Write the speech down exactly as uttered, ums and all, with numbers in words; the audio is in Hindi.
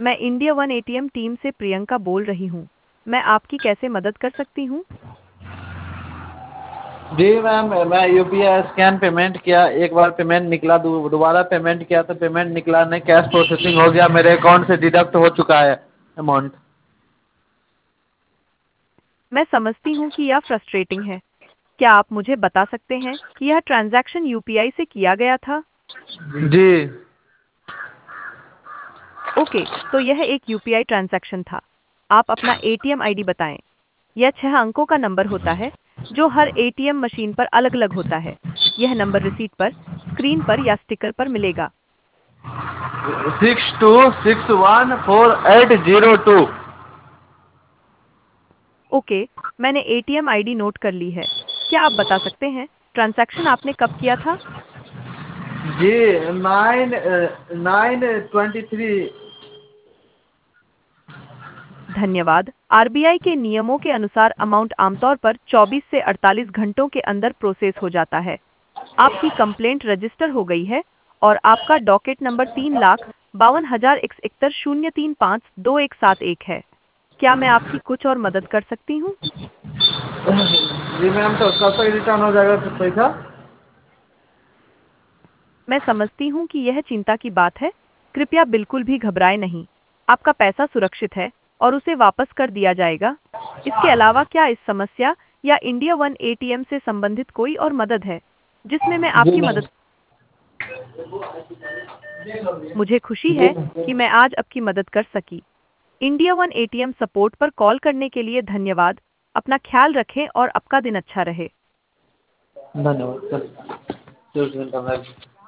मैं इंडिया वन एटीएम टीम से प्रियंका बोल रही हूँ। मैं आपकी कैसे मदद कर सकती हूँ? जी मैम, मैं यूपीआई स्कैन पेमेंट किया, एक बार पेमेंट निकला, दो- दोबारा पेमेंट किया तो पेमेंट निकला नहीं, कैश प्रोसेसिंग हो गया, मेरे अकाउंट से डिडक्ट हो चुका है अमाउंट। मैं समझती हूँ कि यह फ्रस्ट्रेटिंग है। क्या आप मुझे बता सकते हैं कि यह ट्रांजैक्शन यूपीआई से किया गया था? जी। ओके, तो यह एक यूपीआई ट्रांजैक्शन था। आप अपना एटीएम आईडी बताएं। यह छह अंकों का नंबर होता है जो हर एटीएम मशीन पर अलग-अलग होता है। यह नंबर रिसीट पर, स्क्रीन पर या स्टिकर पर मिलेगा। Six two six one four eight zero two. Okay, मैंने एटीएम आईडी नोट कर ली है। क्या आप बता सकते हैं ट्रांजैक्शन आपने कब किया था? जी, नाइन नाइन ट्वेंटी थ्री। धन्यवाद। आरबीआई के नियमों के अनुसार अमाउंट आमतौर पर चौबीस से अड़तालीस घंटों के अंदर प्रोसेस हो जाता है। आपकी कंप्लेंट रजिस्टर हो गई है और आपका डॉकेट नंबर तीन लाख बावन हजार इकहत्तर शून्य तीन पाँच दो एक सात एक है। क्या मैं आपकी कुछ और मदद कर सकती हूँ? जी मैम, तो कब तक रिटर्न हो जाएगा फिर पैसा? मैं समझती हूँ कि यह चिंता की बात है। कृपया बिल्कुल भी घबराएं नहीं। आपका पैसा सुरक्षित है और उसे वापस कर दिया जाएगा। इसके अलावा क्या इस समस्या या इंडिया वन एटीएम से संबंधित कोई और मदद है जिसमें मैं जी आपकी मैम। मदद? मुझे खुशी जी है कि मैं आज आपकी मदद कर सकी। इंडिया वन एटीएम सपोर्ट पर कॉल करने के लिए धन्यवाद। अपना ख्याल रखें और आपका दिन अच्छा रहे। धन्यवाद सर।